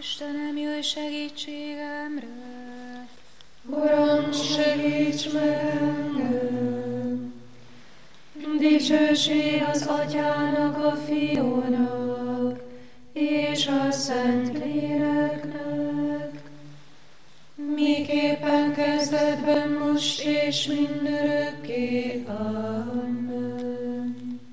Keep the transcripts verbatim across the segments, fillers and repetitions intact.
Istenem, jöjj segítségemre! Uram, segíts meg engem! Dicsőség az Atyának, a Fiúnak, és a Szentléleknek, miképpen kezdetben, most és mindörökké. Amen.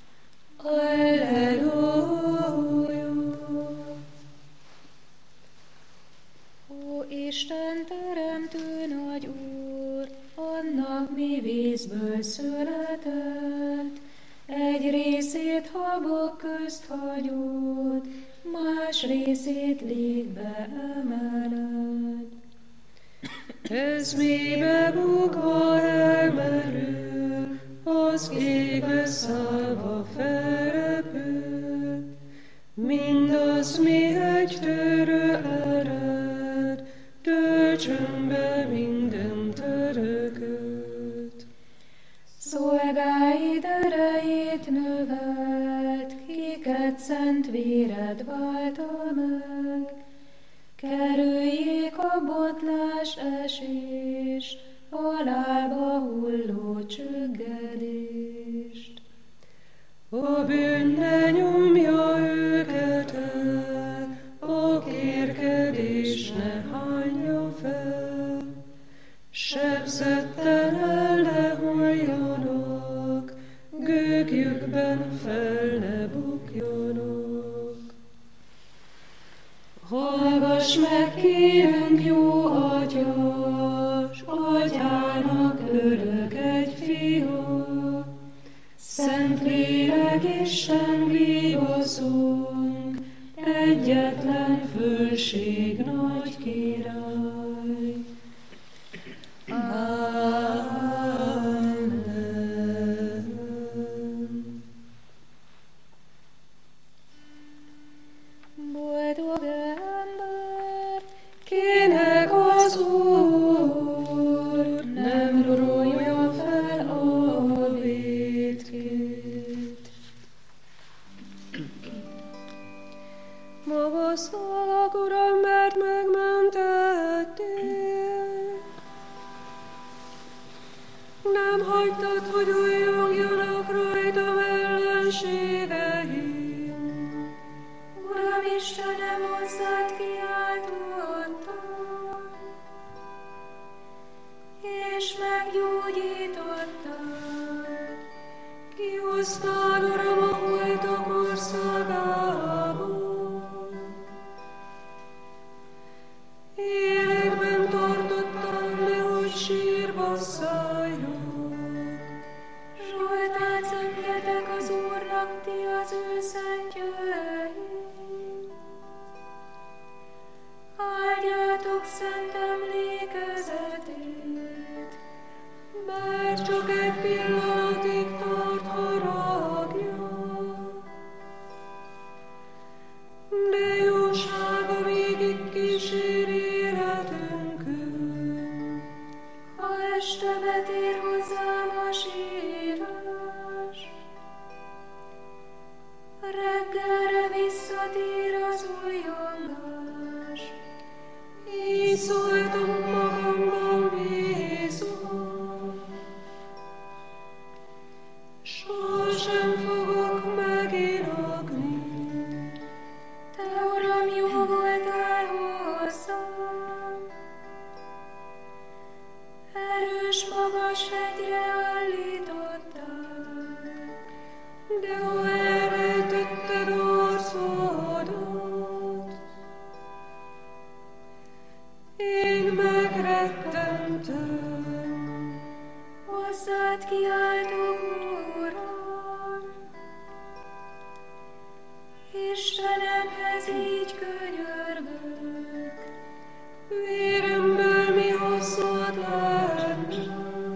Alleluja! Ó Isten teremtő nagy Úr, annak mi vízből született, egy részét habok közt hagyod, más részét légbe emeled. Ez mélybe bukva elmerül, az égbe szállva felrepül, mindaz, mi egy törő ered, töltsön be minden törököt. Szolgáid erejét növelt, kiket szent véred válta meg, kerüljék a botlás esést, a lába hulló csüggedést. A bűn ne nyomja őket el, a kérkedés ne hányja fel, sebzetten el ne hulljanak, gőgjükben fel ne bukjanak. Hallgass meg, kérünk, jó Atya, s Atyának örök egy fia, Szentlélek Isten vívaszunk, egyetlen fölség nagy király. Amen. Boldog ember, Kinek az Úr nem rója fel a vétkét. Magasztalak, Uram, mert megmentettél. Nem hagytad, hogy újjongjanak rajtam ellenségeim. Uram Istenem, hozzád kiáltottam, és meggyógyítottad. Kihoztál, Uram, a holtak országából. Életben tartottam, nehogy sírba szálljon. Zsoltát zengjetek az Úrnak, ti az ő szentjei. Áldjátok szent emlékezetét, Bár csak egy pillanatig tart haragja, de jósága végig kísér életünkön. ha este betér hozzám a sírás, reggelre visszatér az újongás. Így szóltam magamban bízom, sosem fogok megirakni. Te, Uram, jó voltál hozzám, erős magas hegyre állítottál, De ha elrejtetted arcodat, én megrettentem. hozzád kiáltok, Uram. Istenemhez így könyörgök, Véremből mi hasznod lenne,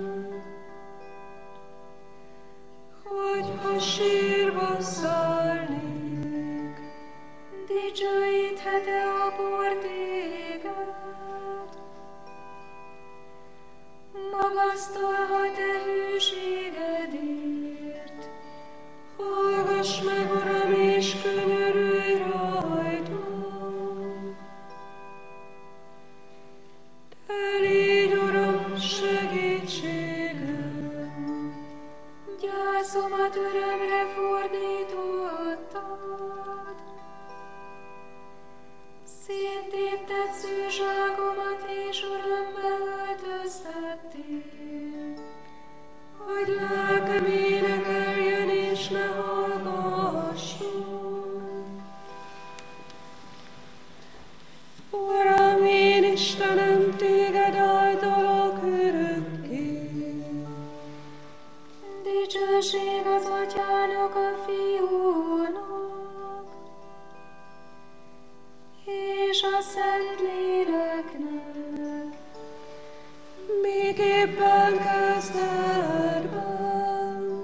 hogyha sírva szállnék. dicsőíthet-e a por téged? Magasztalhat-e hűségedért? Hallgass meg, Uram, és könyörülj rajtam. Széttépted szőzságomat és örömbe öltöztettél, hogy lelkem énekeljen és ne hallgasson. Uram, én Istenem, téged áldalak örökké. Dicsőség az Atyának, a Fiúnak, és a Szentléleknek, miképpen kezdetben,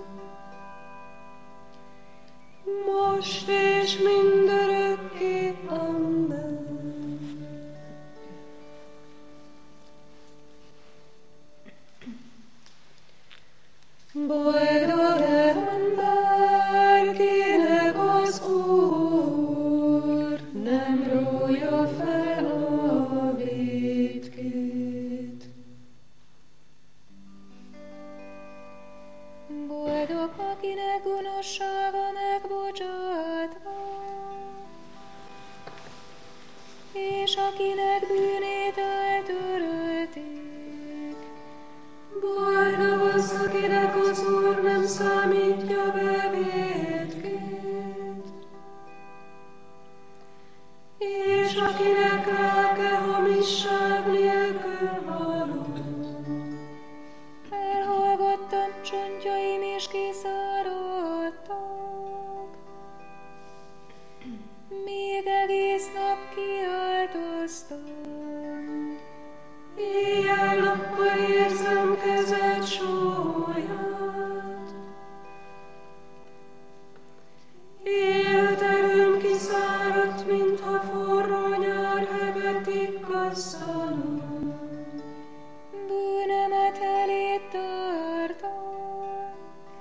most és mindörökké. Amen. Boldog ember, kinek az Úr nem rója fel a vétkét. Boldog, akinek gonoszsága megbocsátva, és akinek bűnét eltörölték. Boldog az, akinek az Úr nem számítja be vétkét, és akinek lelke hamisság nélkül halott. Elhallgattam, csontjaim is kiszáradtak, még egész nap kiáltoztam. Éjjel-nappal érzem kezed súlyát, életerőm kiszáradt, mintha forró nyár hevetig kasszanom. Bűnemet eléd tártam,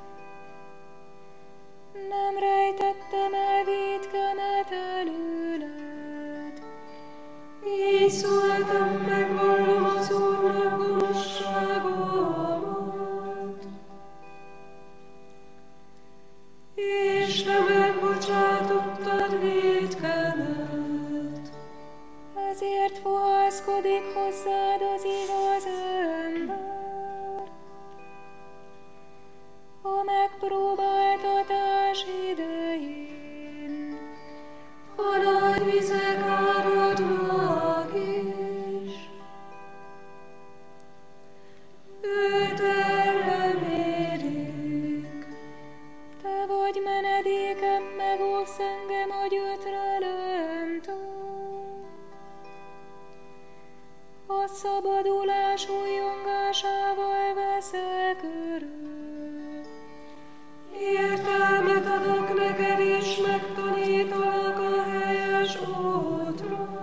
nem rejtettem el vétkemet előled. Így szóltam, megvallom az Úrnak gonoszságomat, és te megbocsátottad vétkemet. Ezért fohászkodik hozzád az igaz ember a megpróbáltatás idején. A nagy vizek áradnak is, őt elremélik. Te vagy menedékem, megóvsz engem a gyötrelemtől. A szabadulás újongásával veszel körül. Értelmet adok neked, és megtanítalak a helyes útra.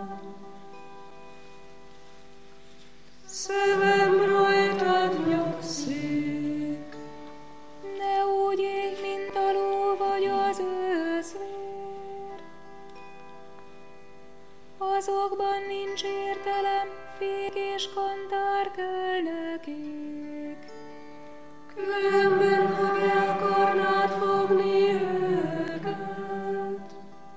Szemem rajtad nyugszik. Ne úgy élj, mint a ló vagy az őszvér. Azokban nincs értelem, fék és kantár kell nekik. Különben, ha be akarnád fogni őket,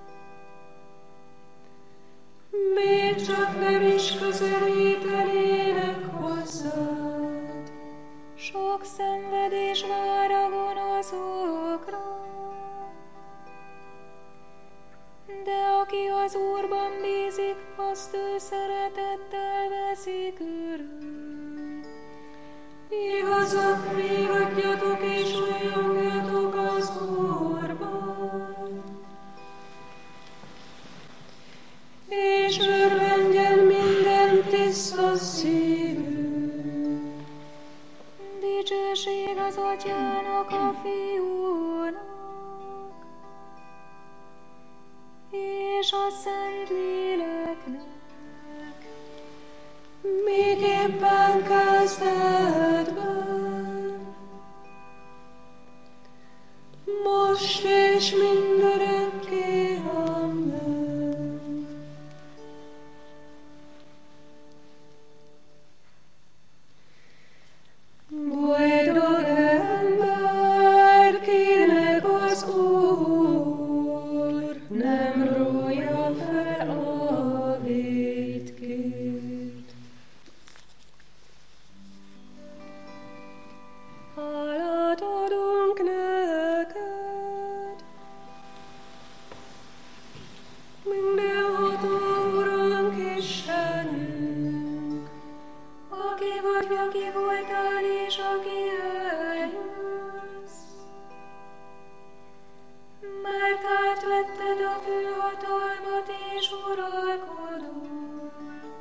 még csak nem is közelítenének hozzád. Sok szenvedés vár a gonoszokra, de aki az Úrban bízik, azt ő szeretettel veszi körül. Igazat végadjatok és újongjatok az Úrban, és örvendjen minden tiszta szívű. Dicsőség az Atyának, a Fiúnak, és a Szentléleknek, miképpen kezdetben, most és mindörökké. Amen. Boldog ember, kinek az Úr vetted a főhatalmat és uralkodót.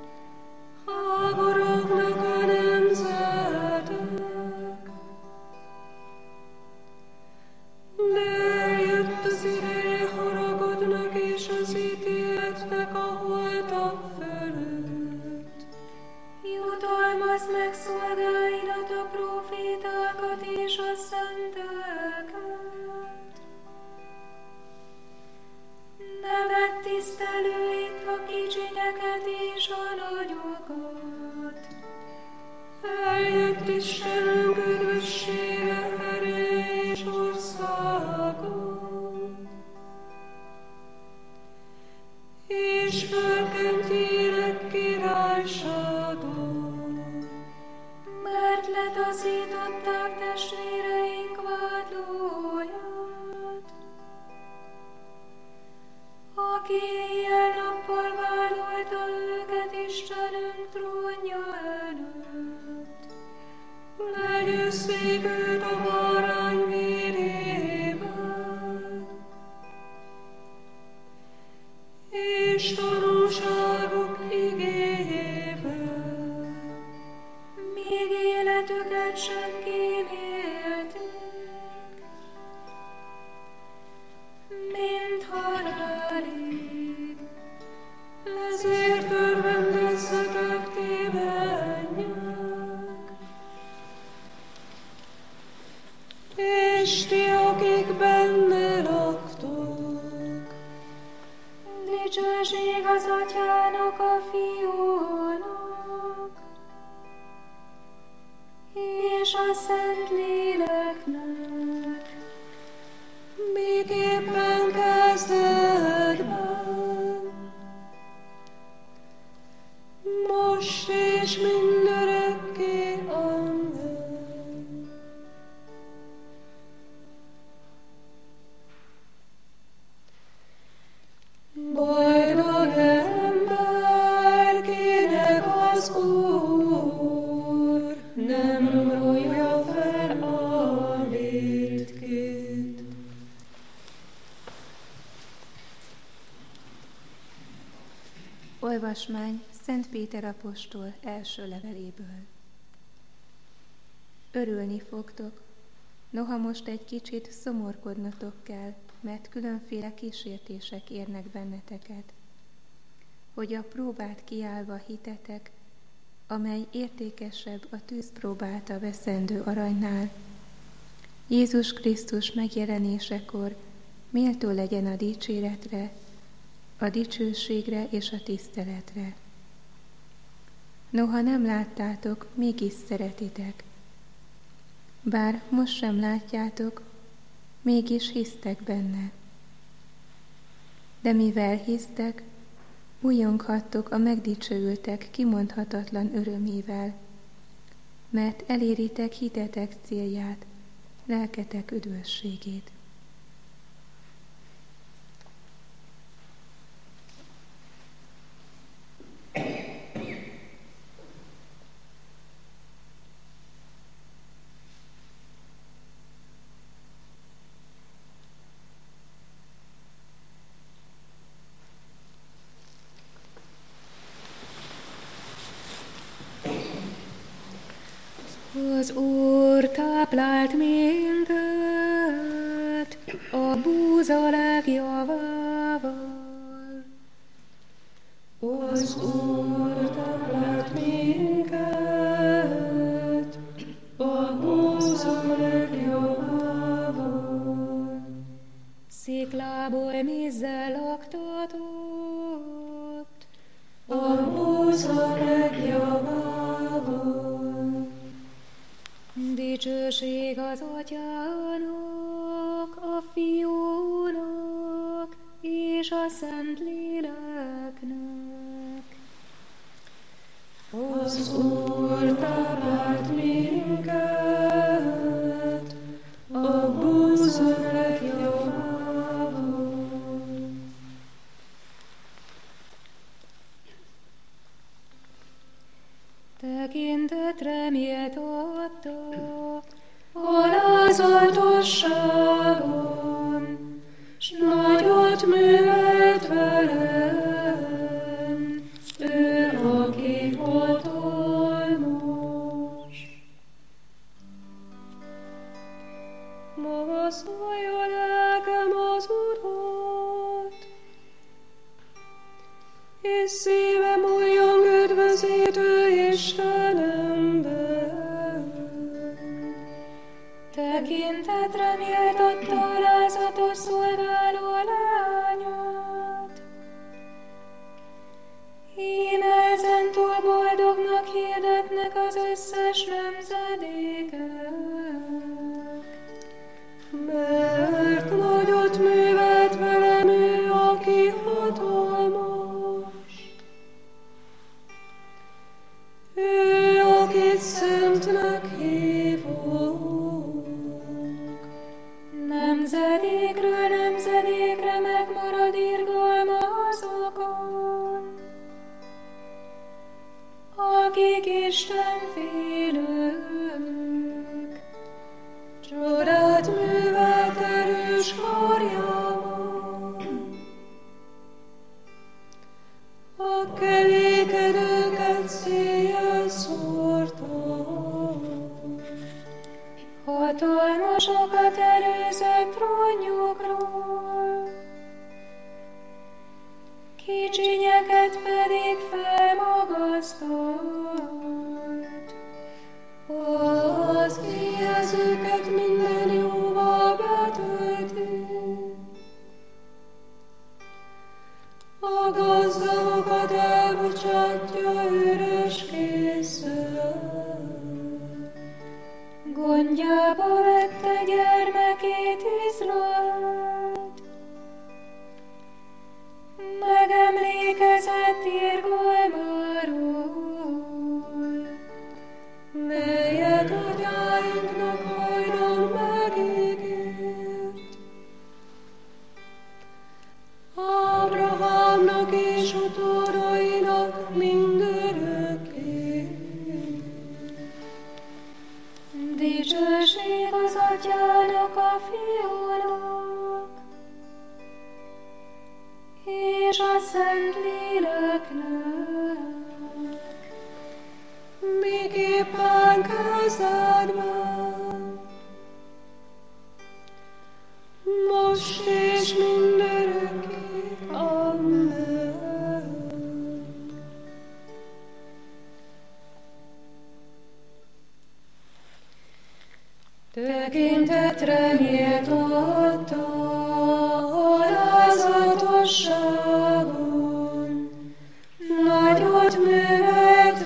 Háborognak a nemzetek, de eljött az ideje, haragodnak és az ítéletnek a holtak fölött. Jutalmazd meg szolgáidat, a prófétákat és a szenteket. Ne vedd tisztelőit a kicsinyeket és a nagyokat. Eljött Istenünk üdvössége, ereje és országa, és fölkentjének királysága. Mert letaszították testvéreink vádlóját, aki éjjel-nappal vádolta őket Istenünk trónja előtt. Legyőzzék őt a bárány vérével, és tanúságuk igéjével. Még életüket sem kímélték, mint halálig. Ezért örvendezzetek ti mennyek, és ti, akik benne laktok. Dicsőség az Atyának, a Fiúnak, és a Szentléleknek, miképpen kezdetben, most és mindörökké. Amen. Boldog ember, kinek az Úr nem rója fel a vétkét. Olvasmány Szent Péter apostol első leveléből. Örülni fogtok, noha most egy kicsit szomorkodnotok kell, mert különféle kísértések érnek benneteket, hogy a próbát kiállva hitetek, amely értékesebb a tűzpróbálta veszendő aranynál, Jézus Krisztus megjelenésekor méltó legyen a dicséretre, a dicsőségre és a tiszteletre. Noha nem láttátok, mégis szeretitek. Bár most sem látjátok, mégis hisztek benne. De mivel hisztek, újonghattok a megdicsőültek kimondhatatlan örömével, mert eléritek hitetek célját, lelketek üdvösségét. Az Úr táplált minket a búza legjavával. Az Úr táplált minket a búza legjavával. Sziklából mézzel laktatott a búza legjavával. Dicsőség az Atyának, a Fiúnak és a Szentléleknek. Az Úr táplált minket a búza legjavával. Tekintetre méltatta alázatosságon, s nagyot művelt velem, ő, aki hatalmas. Maga szólja lelkem az Urat, és szívem újjong üdvözítő Istenemben. Tekintetre méltatta alázatos szolgáló leányát. Íme ezentúl boldognak hirdetnek az összes nemzedékek. Mert nagyot művelt velem ő, aki hatalmas. Ő, akit szentnek hívok. Nemzedékről nemzedékre megmarad irgalma azokon, akik Isten félők. Csodát művelt erős karjában, a kelékedőket széjjel szórta. Hatalmasokat erőzött trónjukról, kicsinyeket pedig felmagasztott. Az éhezőket minden jóval betölti, a gazdagakat elbocsátja üres kézzel. Gondjába vette gyermekét Izraelt, megemlékezett irgalmáról, melyet atyáinknak hajdan megígért. Ábrahámnak és utódainak mindörökké. Dicsőség az atyának, a fiúnak, és a Szent Léleknek. Miképpen kezdetben, most és mindörökké. Amen. Tekintetre méltatta alázatosságon, nagyot művelt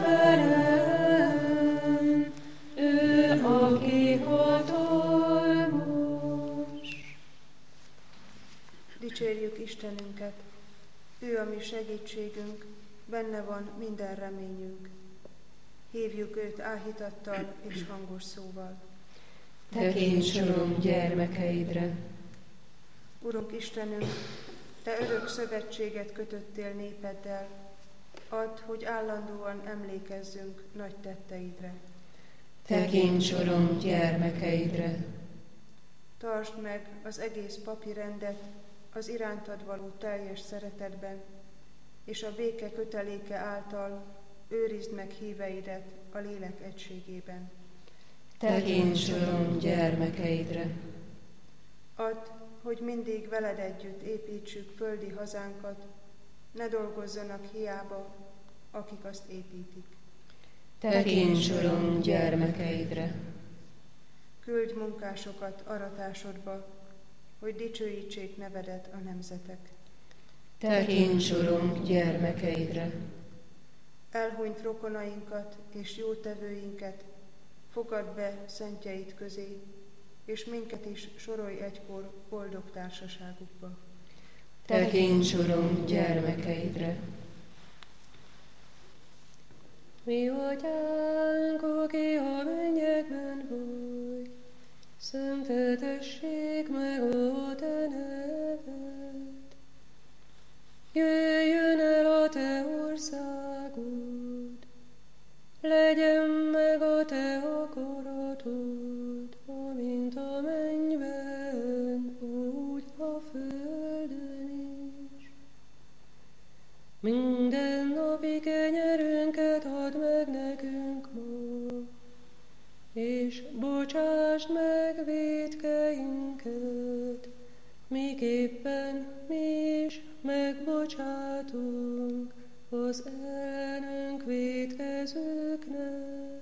velem, ő, aki hatalmas. Dicsérjük Istenünket, ő a mi segítségünk, benne van minden reményünk. Hívjuk őt áhítattal és hangos szóval. Tekints, Uram, gyermekeidre. Urunk Istenünk, Te örök szövetséget kötöttél népeddel, add, hogy állandóan emlékezzünk nagy tetteidre. Tekints, Uram, gyermekeidre. Tartsd meg az egész papi rendet az irántad való teljes szeretetben, és a béke köteléke által őrizd meg híveidet a lélek egységében. Tekints, Uram, gyermekeidre. Add, hogy mindig veled együtt építsük földi hazánkat, ne dolgozzanak hiába, akik azt építik. Tekints, Uram, gyermekeidre. Küldj munkásokat aratásodba, hogy dicsőítsék nevedet a nemzetek. Tekints, Uram, gyermekeidre. Elhunyt rokonainkat és jótevőinket fogadd be szentjeid közé, és minket is sorolj egykor boldog társaságukba. Tekints, Uram, gyermekeidre. Mi atyánk, aki a mennyekben vagy, szenteltessék meg a te neved. Jöjjön el a te országod, legyen meg a te akaratod, amint a mennyben, úgy a földön is. megbocsátunk az ellenünk vétkezőknek,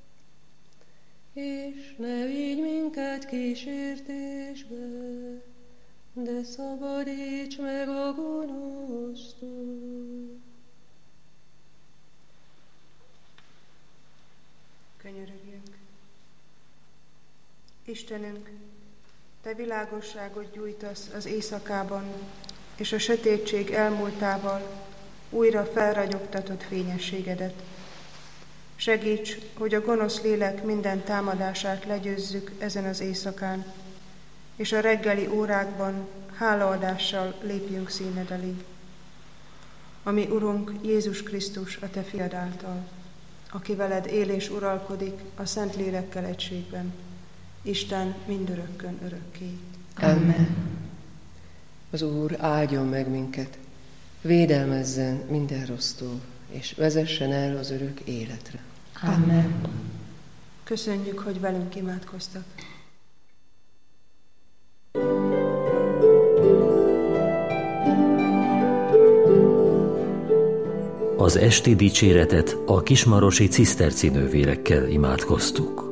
és ne vigy minket kísértésbe, de szabadíts meg a gonosztól. Könyörögjünk. Istenünk, Te világosságot gyújtasz az éjszakában, és a sötétség elmúltával újra felragyogtatod fényességedet. Segíts, hogy a gonosz lélek minden támadását legyőzzük ezen az éjszakán, és a reggeli órákban hálaadással lépjünk színed elé. Ami Urunk Jézus Krisztus a Te fiad által, aki veled él és uralkodik a Szent Lélekkel egységben, Isten mindörökkön örökké. Amen. Az Úr áldjon meg minket, védelmezzen minden rossztól, és vezessen el az örök életre. Amen. Köszönjük, hogy velünk imádkoztak. Az esti dicséretet a kismarosi ciszterci nővérekkel imádkoztuk.